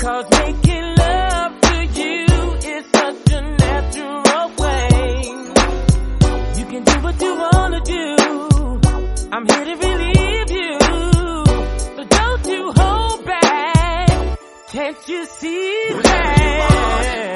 'Cause making love to you is such a natural way. You can do what you wanna do. I'm here to relieve you. So don't you hold back. Can't you see that?